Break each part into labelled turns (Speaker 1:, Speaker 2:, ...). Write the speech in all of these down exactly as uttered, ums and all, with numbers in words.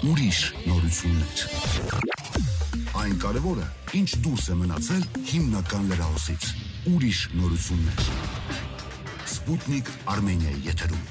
Speaker 1: ուրիշ նորություններ։ Այն կարևորը, ինչ դուրս է մնացել հիմնական լրահոսից։ Ուրիշ նորություններ։ Սպուտնիկ Արմենիայի եթերում։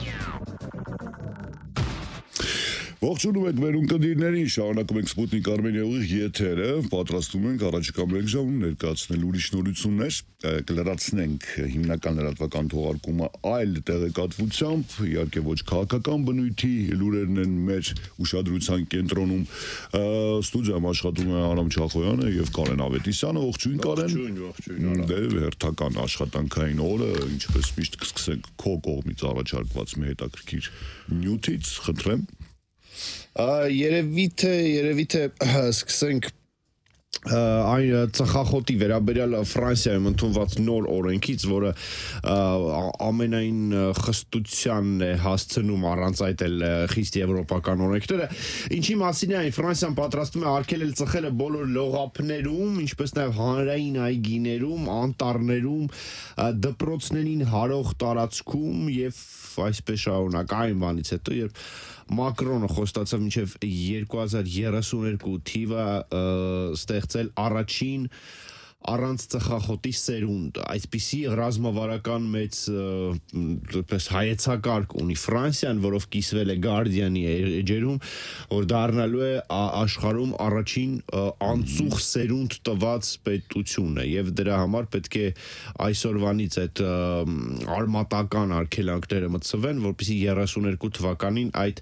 Speaker 2: Ողջունում եք մեր ունկնդիրներին, շարունակում ենք Սպուտնիկ Արմենիայի եթերը, պատրաստում ենք առաջիկա մեկ ժամում ներկայացնել ուրիշ նորություններ, կլրացնենք հիմնական լրատվական թողարկումը այլ տեղեկատվությամբ, իհարկե ոչ քաղաքական բնույթի լուրերն են մեր ուշադրության կենտրոնում։ Ստուդիայում աշխատում է Արամ Չախոյանը եւ Կարեն Ավետիսյանը, ողջույն Կարեն։
Speaker 3: Ողջույն, ողջույն։
Speaker 2: Դե հերթական աշխատանքային օրը, ինչպես միշտ կսկսենք քո կողմից առաջարկված մի հետաքրքիր նյութից, խնդրեմ։
Speaker 3: Երևի թե, երևի թե սկսենք այն ծխախոտի վերաբերյալ Ֆրանսիայում ընդունված նոր օրենքից, որը ամենայն խստությանն է հասցնում առանց այդ էլ խիստ եվրոպական օրենքները, ինչի մասին է այն Ֆրանսիան պատրաստում է արգելել ծխելը բոլոր լողափներում, ինչպես նաև հանրային այգիներում, անտառներում, դպրոցներին հարող տարածքում եւ այսպես շարունակ այն բանից հետո, երբ Մակրոնը խոստացավ մինչև երկու հազար երեսուներկու թիվը ստեղծել առաջին առանց ծխախոտի սերունդ, այսպիսի ռազմավարական մեծ հայեցակարգ ունի Ֆրանսիան, որով կիսվել է Guardian-ի էջերում, որ դառնալու է աշխարհում առաջին անցուխ սերունդ տված պետությունը եւ դրա համար պետք է այսօրվանից այդ արմատական արգելանքները մտցվեն, որպեսզի երեսուներկու թվականին այդ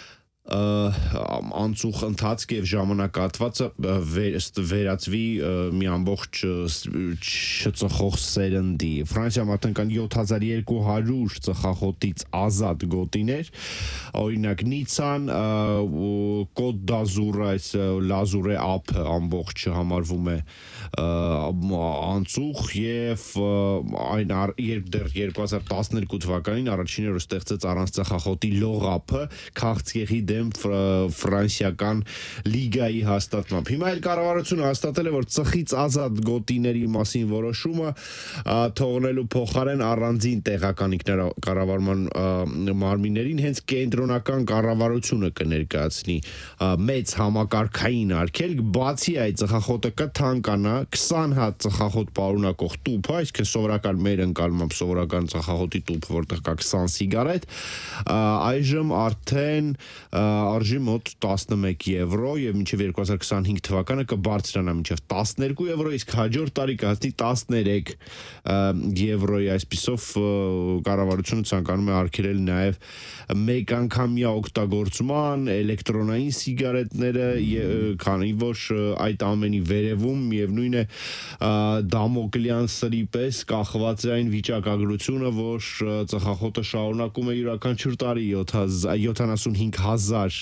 Speaker 3: անցուխ ընթացք եւ ժամանակահատվածը վերածվի մի ամբողջ չծխող սերնդի։ Ֆրանսիայում արդեն կան յոթ հազար երկու հարյուր ծխախոտից ազատ գոտիներ, օրինակ Նիցան, Կոտ դազուրը, այս լազուրե ափը ամբողջ համարվում է անցուխ եւ այն երբ դեռ երկու հազար տասներկու թվականին առաջինը ստեղծեց առանց ծխախոտի լողափը քաղցկեղի դեմ ֆրանսիական լիգայի հաստատմամբ։ Հիմա էլ կառավարությունը հաստատել է, որ ծխից ազատ գոտիների մասին որոշումը թողնելու փոխարեն առանձին տեղական կառավարման մարմիններին հենց կենտրոնական կառավարությունը կներկայացնի մեծ համակարգային արգելք, բացի այդ ծխախոտը կթանկանա քսան հատ ծխախոտ պարունակող տուփ, այսինքն սովորական մեր ընկալմամբ սովորական ծխախոտի տուփը, որտեղ կա քսան սիգարետ, այժմ արդեն արժի մոտ տասնմեկ եվրո եւ մինչեւ երկու հազար քսանհինգ թվականը կբարձրանա մինչեւ տասներկու եվրո, իսկ հաջորդ տարի կհասնի տասներեք եվրոյի, այսպիսով կառավարությունը ցանկանում է արգելել նաեւ մեկ անգամյա օգտագործման էլեկտրոնային սիգարետները, քանի որ այդ ամենի վերևում միևնույն է դամոկլյան սրի պես կախված է այն վիճակագրությունը, որ ծխախոտը շարունակում է յուրաքանչյուր տարի յոթանասունհինգ հազար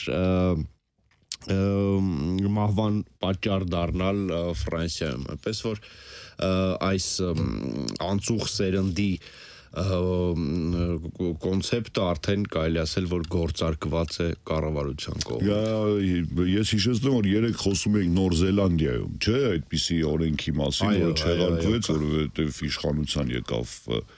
Speaker 3: մահվան պատճառ դառնալ Ֆրանսիայում, այնպես որ այս անցուխ սերնդի կոնցեպտը արդեն կարելի ասել, որ գործարկված է կառավարության կողմից։
Speaker 2: Ես հիշեցնում, որ երեք խոսում էինք Նոր Զելանդիայում, չէ, այդպիսի օրենքի մասին, որ չեղարկվեց, որովհետև իշխանության եկավ,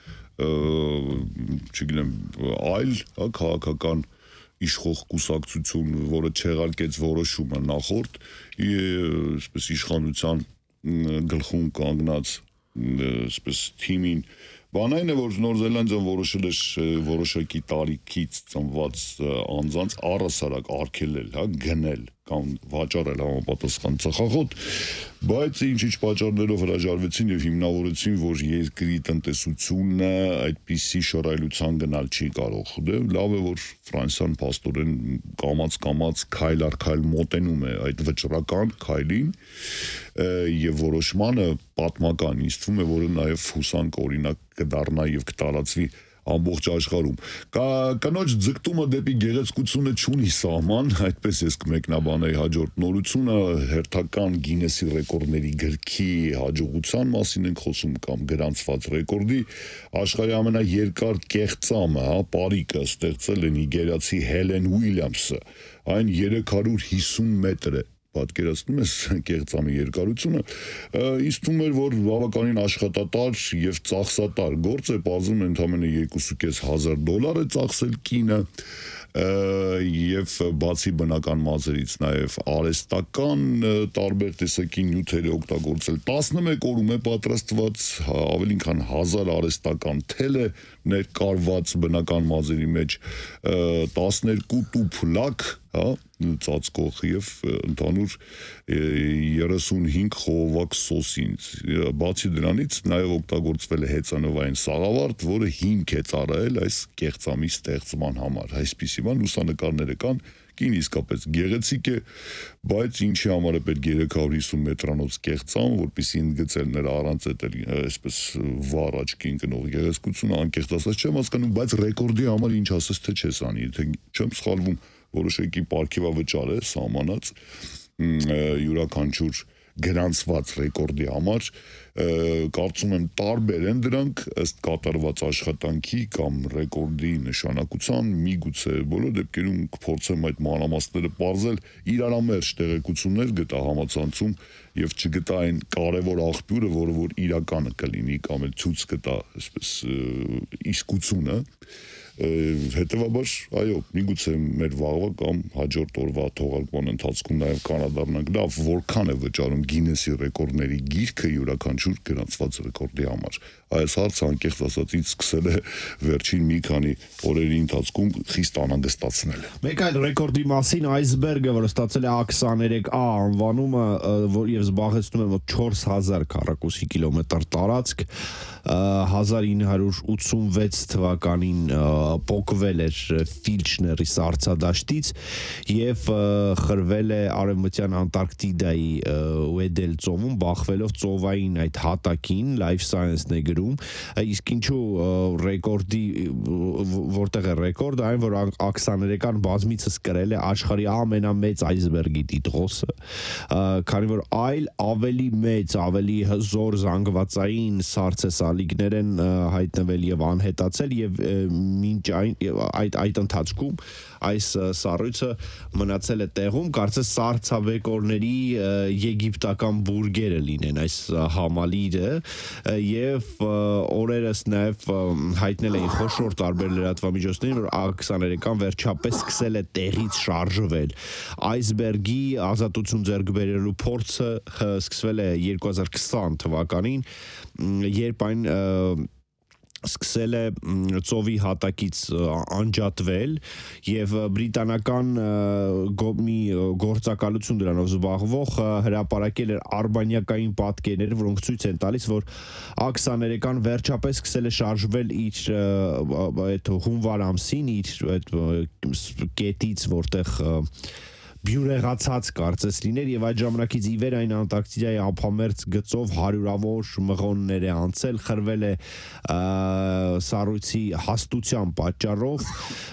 Speaker 2: չգիտեմ, այլ քաղաքական իշխող կուսակցություն, որը չեղարկեց որոշումը նախորդ, այսպես իշխանության գլխում կանգնած այսպես թիմին, բան այն է, որ Նոր Զելանդիան որոշել է որոշակի տարիքից ծնված անձանց առհասարակ արգելել, հա, գնել կամ վաճառել համապատասխան ծխախոտ, բայց ինչ-ինչ պատճառներով հրաժարվեցին եւ հիմնավորեցին, որ երկրի տնտեսությունը այդպիսի շռայլության գնալ չի կարող։ Դե լավ է, որ Ֆրանսիան փաստորեն կամաց-կամաց քայլ առ քայլ մոտենում է այդ վճռական քայլին եւ որոշմանը պատմական ինձ թվում է, որը նաեւ հուսանք օրինակ կդառնա եւ կտարածվի ամբողջ աշխարհում։ Կնոջ ձգտումը դեպի գեղեցկությունը չունի սահման, այդպես ես կմեկնաբանեի հաջորդ նորությունը, հերթական Գինեսի ռեկորդների գրքի հաջողության մասին ենք խոսում կամ գրանցված ռեկորդի, աշխարհի ամենաերկար կեղծամը, հա, պարիկը ստեղծել է նիգերիացի Հելեն Ուիլյամսը, այն երեք հարյուր հիսուն մետր է։ Պատկերացնում ես կեղծամի երկարությունը, ինձ թվում էր, որ բավականին աշխատատար եւ ծախսատար գործ է, բազում ընդամենը երկու կես հազար դոլար է ծախսել կինը, եւ բացի բնական մազերից նաեւ արհեստական տարբեր տեսակի նյութեր օգտագործել տասնմեկ օրում է պատրաստված ավելի քան հազար արհեստական թել է ներկարված բնական մազերի մեջ տասներկու տուփ լաք հա ծածկող եւ ընդհանուր երեսունհինգ խողովակ սոսին բացի դրանից նաեւ օգտագործվել է հեծանվային սաղավարտ որը հիմք է ծառայել այս կեղծամի ստեղծման համար այսպիսի բան լուսանկարները կան կին իսկապես գեղեցիկ է բայց ինչի համար է պետք երեք հարյուր հիսուն մետրանոց կեղծամ որպեսզի ընդգծել նրա առանց այդ այսպես վառ աչքին գնող գեղեցկությունը անկեղծ ասած չեմ հասկանում բայց ռեկորդի համար ինչ ասես թե չես անի եթե չեմ սխալվում որոշակի պարգևավճար է սահմանած յուրաքանչյուր գրանցված ռեկորդի համար կարծում եմ տարբեր են դրանք ըստ կատարված աշխատանքի կամ ռեկորդի նշանակության միգուցե բոլոր դեպքերում կփորձեմ այդ մանրամասները պարզել իրարամերժ տեղեկություններ գտա համացանցում եւ չգտա այն կարևոր աղբյուրը որը որ իրականը կլինի կամ էլ ցույց կտա այսպես իսկությունը հետևաբար այո միգուցե մեր վաղվա կամ հաջորդ օրվա թողարկման ընթացքում նաև կանադառնանք լավ որքան է վճարում Գինեսի ռեկորդների գիրքը յուրաքանչյուր գրանցված ռեկորդի համար այս հարցը անկեղծ ասած ինձ սկսել է վերջին մի քանի օրերի ընթացքում խիստ անհանգստացնել
Speaker 3: մեկ այլ ռեկորդի մասին Iceberg-ը որը ստացել է A քսաներեք A անվանումը որ եւ զբաղեցնում է մոտ չորս հազար քառակուսի կիլոմետր տարածք հազար ինը հարյուր ութսունվեց թվականին պոկվել էր Ֆիլչների սառցադաշտից եւ խրվել է արևմտյան Անտարկտիդայի Ուեդել ծովում բախվելով ծովային այդ հատակին Life Science-ն է գրում իսկ ինչու ռեկորդի որտեղ է ռեկորդը այն որ A քսաներեկան բազմիցս կրել է աշխարհի ամենամեծ iceberg-ի տիտղոսը քանի որ այլ ավելի մեծ ավելի հզոր զանգվածային սառցեսալիկներ են հայտնվել եւ անհետացել եւ մինչ այն այդ այդ ընթացքում այս սառույցը մնացել է տեղում կարծես սառցաբեկորների եգիպտական բուրգերը լինեն այս համալիրը եւ օրերս նաեւ հայտնել էին խոշոր տարբեր լրատվամիջոցներին որ A քսաներեկան վերջապես սկսել է տեղից շարժվել Iceberg-ի ազատություն ձեռք բերելու փորձը սկսվել է երկու հազար քսան թվականին երբ այն սկսել է ծովի հատակից անջատվել եւ բրիտանական մի գործակալություն դրանով զբաղվող հրապարակել էր արբանյակային պատկերներ, որոնք ցույց են տալիս, որ A քսաներեկան վերջապես սկսել է շարժվել իր այդ հունվար ամսին իր այդ կետից, որտեղ բյուրեղացած կարծես լիներ եւ այդ ժամանակից ի վեր այն Անտարկտիդայի ափամերձ գծով հարյուրավոր մղոններ է անցել, խրվել է սառույցի հաստության պատճառով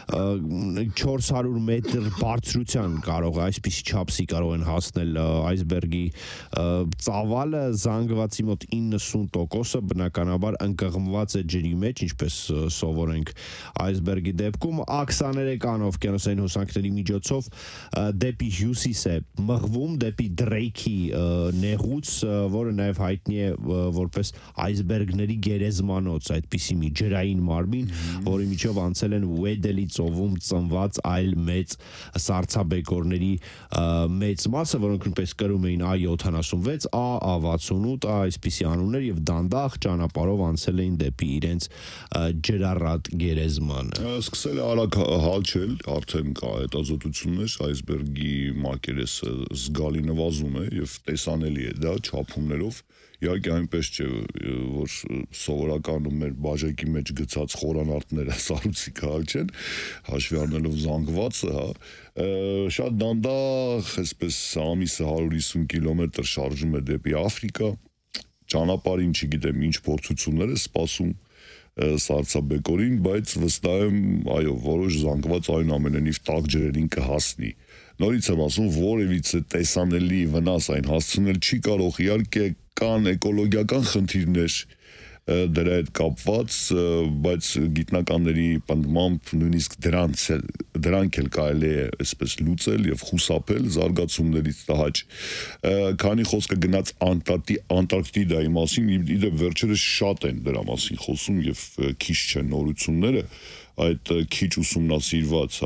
Speaker 3: չորս հարյուր մետր բարձրության կարող է այսպիսի չափսի կարող են հասնել iceberg-ի ծավալը զանգվածի մոտ իննսուն տոկոսը բնականաբար ընկղմված է ջրի մեջ, ինչպես սովորենք iceberg-ի դեպքում A քսաներեկան օվկիանոսային հոսանքների միջոցով դեպի հյուսիս է մղվում դեպի Դրեյքի նեղուց, որը նաև հայտնի է որպես iceberg-ների գերեզմանոց, այդպիսի մի ջրային մարմին, որի միջով անցել են Ուեդելի ծովում ծնված այլ մեծ սառցաբեկորների մեծ մասը, որոնք նույնպես կրում էին A յոթանասունվեց, A, A վաթսունութ, A այսպիսի անուններ եւ դանդաղ ճանապարհով անցել էին դեպի իրենց ջրառատ գերեզմանը։
Speaker 2: Սկսել է արագ հալչել, արդեն կա հետազոտություններ iceberg-ի մակերեսը զգալի նվազում է եւ տեսանելի է դա չափումներով իհարկե այնպես չէ որ սովորականում մեր բաժակի մեջ գցած խորանարդները սառույցի կհալ չեն հաշվի առնելով զանգվածը հա շատ դանդաղ այսպես ամիսը հարյուր հիսուն կիլոմետր շարժում է դեպի Աֆրիկա ճանապարհին չգիտեմ ինչ փորձություններ է սպասում սառցաբեկորին բայց վստահ եմ այո որոշ զանգված այնուամենայնիվ տաք ջրերին կհասնի նորից եմ ասում որևիցե տեսանելի վնաս այն հասցնել չի կարող իհարկե կան էկոլոգիական խնդիրներ դրա հետ կապված բայց գիտնականների պնդմամբ նույնիսկ դրանց դրանք էլ կարելի է այսպես լուծել եւ խուսափել զարգացումներից տհաճ քանի խոսքը գնաց Անտարկտիդայի մասին իդեպ վերջերս շատ են դրա մասին խոսում եւ քիչ չեն նորությունները այդ քիչ ուսումնասիրված հա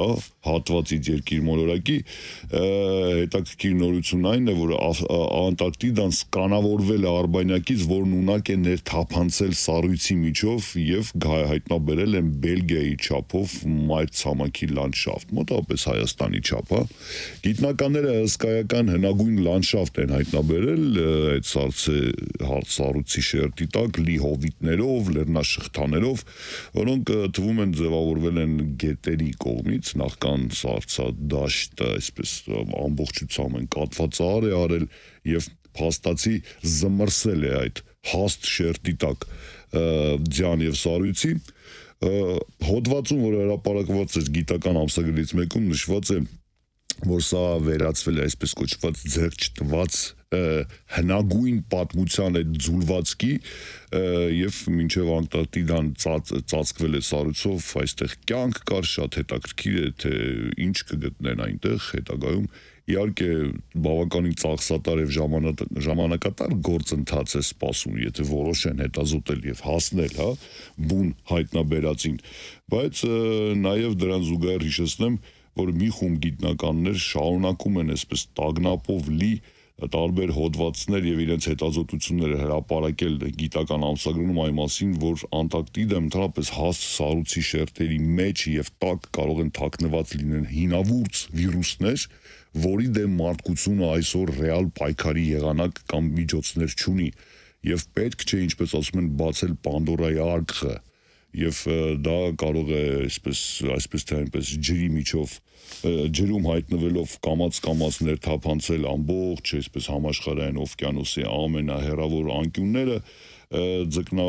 Speaker 2: հատվածից երկիր մոլորակի, հետաքրքիր նորություն այն է, որ Անտարկտիդան կանավորվել է Արբանյակից, որն ունակ է ներթափանցել սառույցի միջով եւ հայտնաբերել են Բելգիայի չափով մայրցամաքի լանդշաֆտ, մոտավորապես Հայաստանի չափ, հա։ Գիտնականները հսկայական հնագույն լանդշաֆտ են հայտնաբերել այդ սառույցի շերտի տակ լի հովիտներով, լեռնաշղթաներով, որոնք թվում են ձևավորվել են գետերի կողմից, նախքան սառցադաշտը այսպես ամբողջությամբ են կատվածար է արել եւ փաստացի զմռսել է այդ հաստ շերտի տակ ձյան եւ սառույցի հոդվածում, որ հրապարակված է գիտական ամսագրից մեկում նշված է, որ սա վերածվել է այսպես կոչված ձեռք չտված հնագույն պատմության այդ ձուլվածքի եւ մինչեւ Անտարկտիդան ծածկվել է սառույցով, այստեղ կյանք կար, շատ հետաքրքիր է, թե ինչ կգտնեն այնտեղ հետագայում։ Իհարկե բավականին ծախսատար եւ ժամանակատար գործընթաց է սպասում, եթե որոշեն հետազոտել եւ հասնել, հա, բուն հայտնաբերածին, բայց նաեւ դրան զուգահեռ հիշեցնեմ, որ մի խումբ գիտնականներ շարունակում են այսպես տագնապով լի տարբեր հոդվածներ եւ իրենց հետազոտությունները հրապարակել գիտական ամսագրում այն մասին, որ Անտարկտիդը ընդհանրապես հաստ սառույցի շերտերի մեջ եւ տակ կարող են թաքնված լինեն հինավուրց վիրուսներ, որի դեմ մարդկությունը այսօր ռեալ պայքարի եղանակ կամ միջոցներ չունի եւ պետք չէ, ինչպես ասում են, բացել Պանդորայի արկղը եւ դա կարող է այսպես այսպես թե այնպես ջրի միջով ջրում հայտնվելով կամաց-կամաց ներթափանցել ամբողջ այսպես համաշխարհային օվկիանոսի ամենահեռավոր անկյունները ձկնա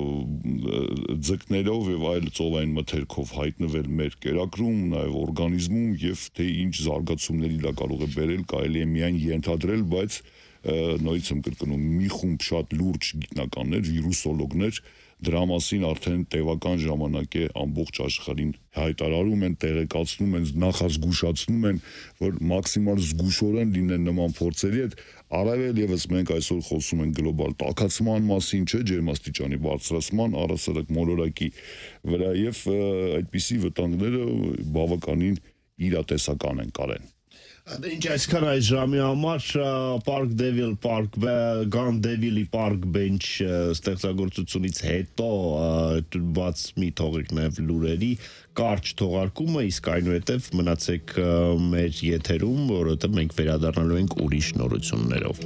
Speaker 2: ձկներով եւ այլ ծովային մթերքով հայտնվել մեր կերակրում, նաեւ օրգանիզմում եւ թե ինչ զարգացումների դա կարող է բերել, կարելի է միայն ենթադրել, բայց նույնիսկ եմ կրկնում, մի խումբ շատ լուրջ գիտնականներ, վիրուսոլոգներ դրա մասին արդեն տևական ժամանակ է ամբողջ աշխարհին հայտարարում են, տեղեկացնում են, նախազգուշացնում են, որ մաքսիմալ զգուշորեն լինեն նման փորձերի հետ, առավել եւս մենք այսօր խոսում ենք գլոբալ տաքացման մասին, չէ, ջերմաստիճանի բարձրացման, առհասարակ մոլորակի վրա եւ այդպիսի վտանգները բավականին իրատեսական են կարեն։
Speaker 3: Ինչ այսքան այս ժամի համար Park Devil Park Gun Devil-ի Park Bench ստեղծագործությունից հետո բաց մի թողեք նաև լուրերի կարճ թողարկումը, իսկ այնուհետև մնացեք մեր եթերում, որովհետև մենք վերադառնալու ենք ուրիշ նորություններով։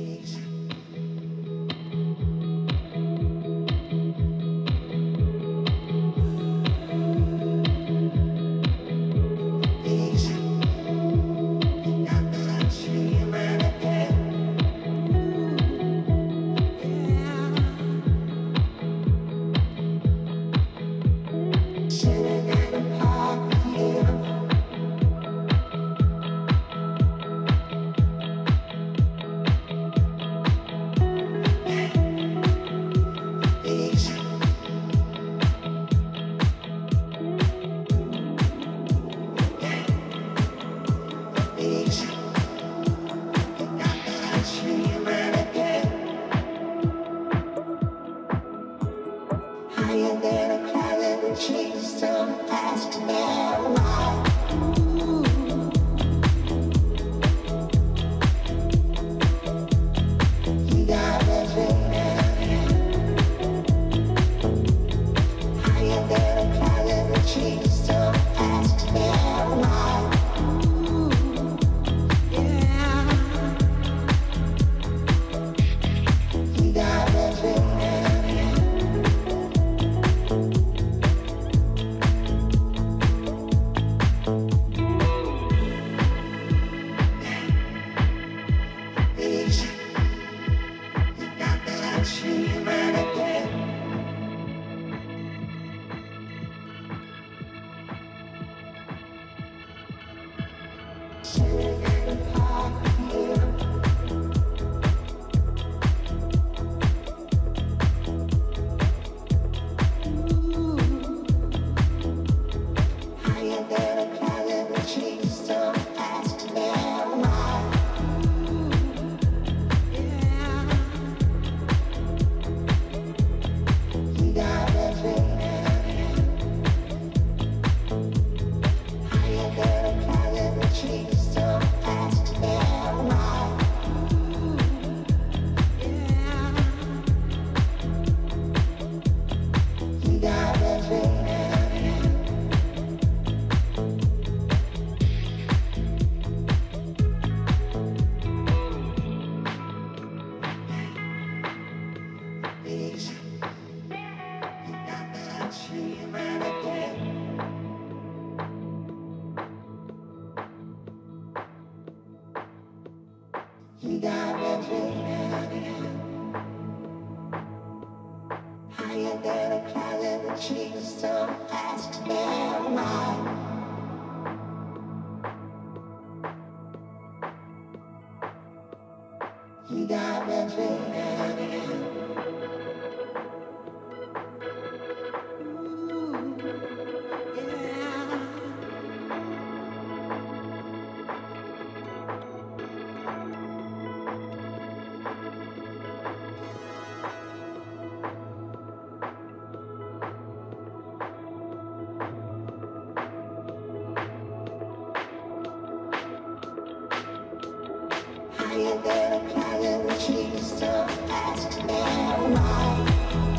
Speaker 4: Higher than a cloud, and the trees don't ask me why.